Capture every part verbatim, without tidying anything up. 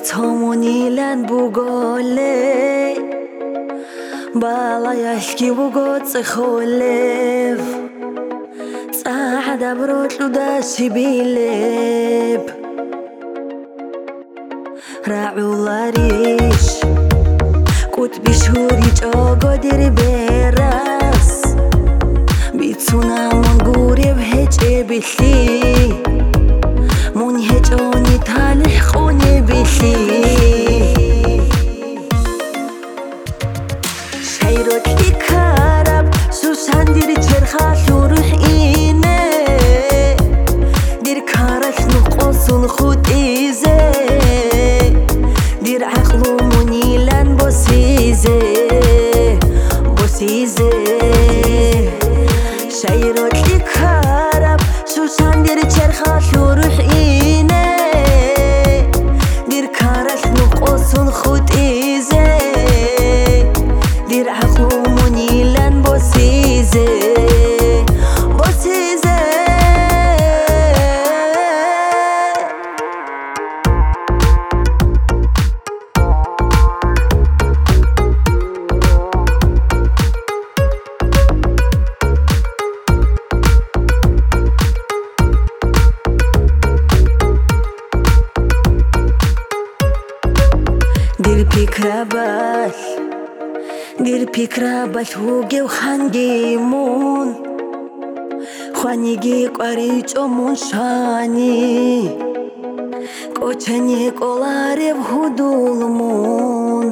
تامونی لن بوگاله بالایشکی بوگات خولف صعد بروت لداشي بيلب راعو لاريش كوت بشوري جاگا دير براس بيتسونا من قوري بهجي بيثي من هجوني تالح خوني بيثي شايروت لي كارب سوسان دير ترخا شروح إيني دير كارش نقصن خود إيزي دير عقلو منيلان بوسيزي بوسيزي شايروت لي كارب سوسان دير ترخا شروح إيني دير كارش نقصن خود إيزي دير عقلو منيلان بوسيزي بوسيزي دير بيكرا باش دير بيكرا باش هوجي وخانجيمون خوانيجي قاريچو مون شاني كوچني قولاري بهدولمون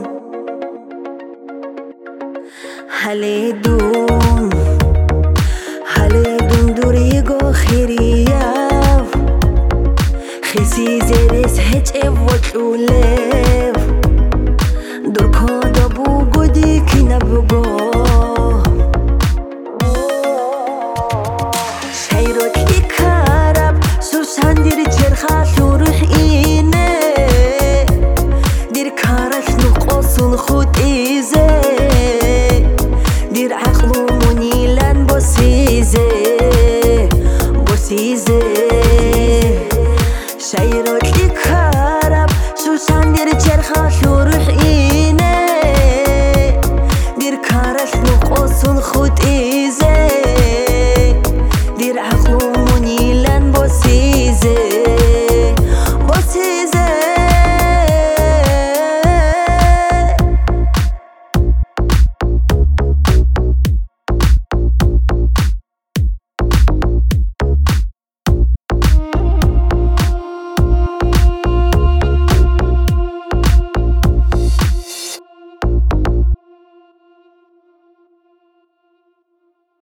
هليدون هليدون دوريغو خيرياف خيسي زيرس هچ ايوتلوليف دوركو دابو قدي كينا بقو شايروت لي كارب سوسان دير جرخا شروح إيني دير كارش نقصن خود إيزي دير عقلو